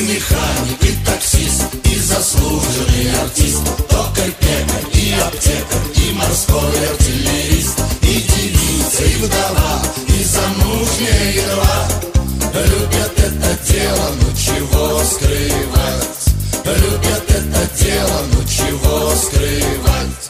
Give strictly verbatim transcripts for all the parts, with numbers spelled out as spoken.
механик, и таксист, и заслуженный артист, токарь, пекарь, и аптекарь, и морской артиллерист, и девица, и вдова, и замужняя едва любят это дело, ну чего скрывать? Любят это дело, ну чего скрывать?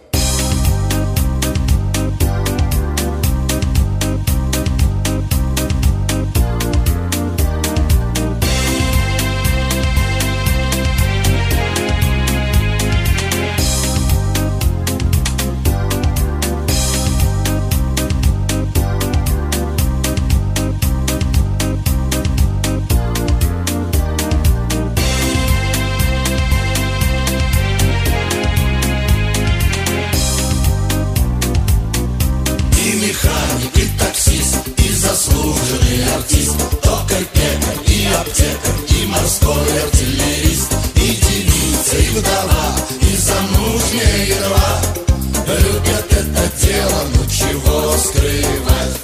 Механик, и таксист, и заслуженный артист, токарь, пекарь, и аптекарь, и морской артиллерист, и девица, и вдова, и замужняя едва любят это дело, ну чего скрывать?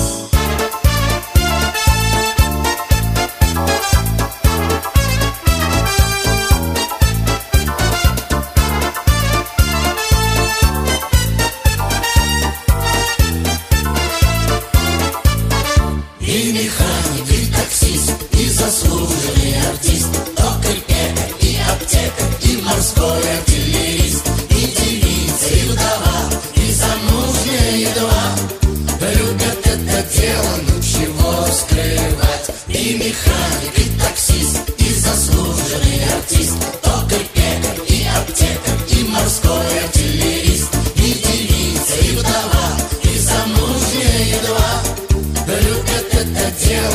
И механик, и таксист, и заслуженный артист, токарь, пекарь, и аптекарь, и морской артиллерист, и девица, и вдова, и замужняя едва любят это дело, ну чего скрывать? И механик, и таксист, и заслуженный артист, токарь, пекарь, и аптекарь, и морской артиллерист, и девица, и вдова, и замужняя едва любят это дело,